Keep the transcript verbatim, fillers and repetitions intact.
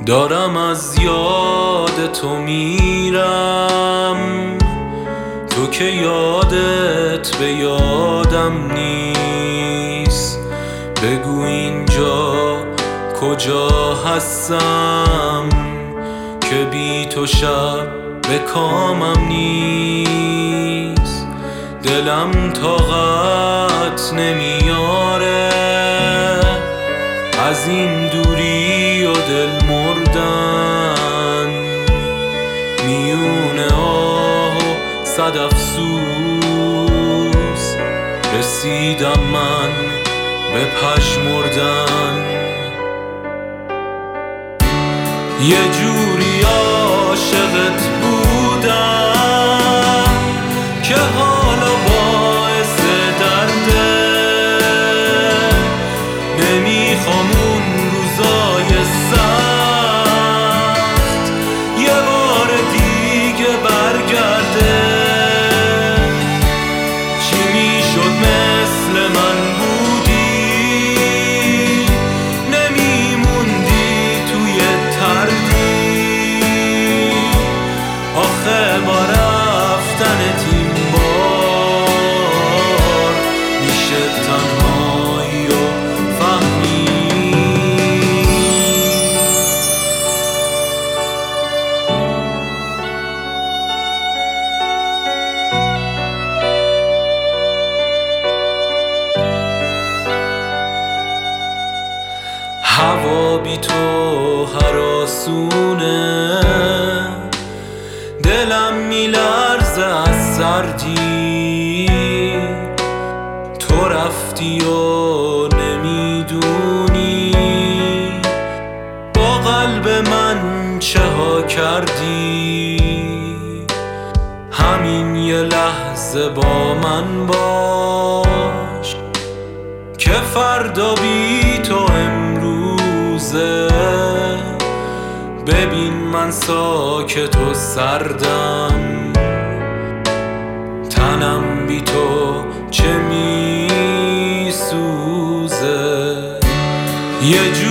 دارم از یاد تو میرم، تو که یادت به یادم نیست. بگو اینجا کجا هستم که بی تو شب به کامم نیست. دلم طاقت نمیاره از این دوری و دل مردن، میونه آه و صد افسوس رسیدم من به پژمردن. یه جوری عاشقت بودم که حالا باعث درده، نمیخوام اون روزای سخت یه بار دیگه برگرده. چی میشد مثل من بودی، نمیموندی توی تردید. آخه با رفتنت این بار میشه تنهایی و فهمی. هوا بی تو هراسونه، دلم میلرزه از سردی. تو رفتی و نمیدونی با قلب من چه ها کردی. همین یه لحظه با من باش که فردا بی تو امروزه. ببین من ساکت و سردم، تنم بی تو چه می سوزه. یه